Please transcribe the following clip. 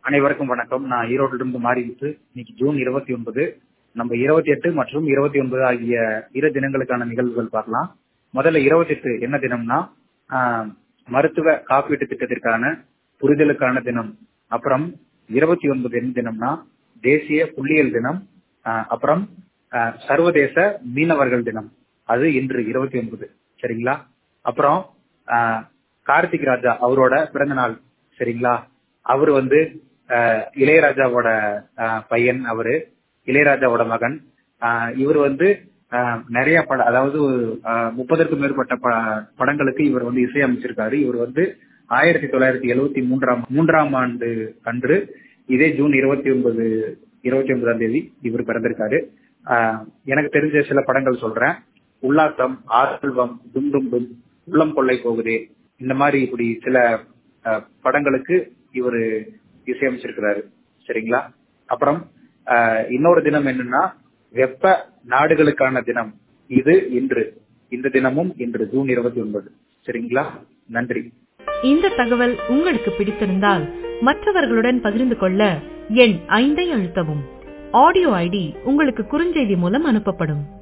அனைவருக்கும் வணக்கம். நான் ஈரோட்டில இருந்து மாறிவிட்டு இன்னைக்கு ஜூன் 29 நம்ம 28 மற்றும் 29 ஆகிய இரு தினங்களுக்கான நிகழ்வுகள் பார்க்கலாம். முதல்ல 28 என்ன தினம்னா மருத்துவ காப்பீட்டு திட்டத்திற்கான புரிதலுக்கான தினம். அப்புறம் 29 என்ன தினம்னா தேசிய புள்ளியியல் தினம். அப்புறம் சர்வதேச மீனவர்கள் தினம். அது இன்று 29. சரிங்களா? அப்புறம் கார்த்திக் ராஜா அவரோட பிறந்த நாள். சரிங்களா? அவரு இளையராஜாவோட பையன், அவரு இளையராஜாவோட மகன். இவர் நிறைய அதாவது 30க்கும் மேற்பட்ட படங்களுக்கு இவர் இசையமைச்சிருக்காரு. இவர் 1973ஆம் ஆண்டு அன்று இதே ஜூன் 29ஆம் தேதி இவர் பிறந்திருக்காரு. எனக்கு தெரிஞ்ச சில படங்கள் சொல்றேன். உல்லாசம், ஆர்வம், டும் டும் டும், உள்ளம் கொள்ளை போகுதே, இந்த மாதிரி இப்படி சில படங்களுக்கு இவர் இசையமைச்சிருக்கிறாரு. சரிங்களா? அப்புறம் இன்னொரு தினம் என்னன்னா வெப்ப நாடுகளுக்கான தினம். இது இன்று, இந்த தினமும் இன்று ஜூன் 29. சரிங்களா? நன்றி. இந்த தகவல் உங்களுக்கு பிடித்திருந்தால் மற்றவர்களுடன் பகிர்ந்து கொள்ள எண் 5 அழுத்தவும். ஆடியோ ஐடி உங்களுக்கு குறுஞ்செய்தி மூலம் அனுப்பப்படும்.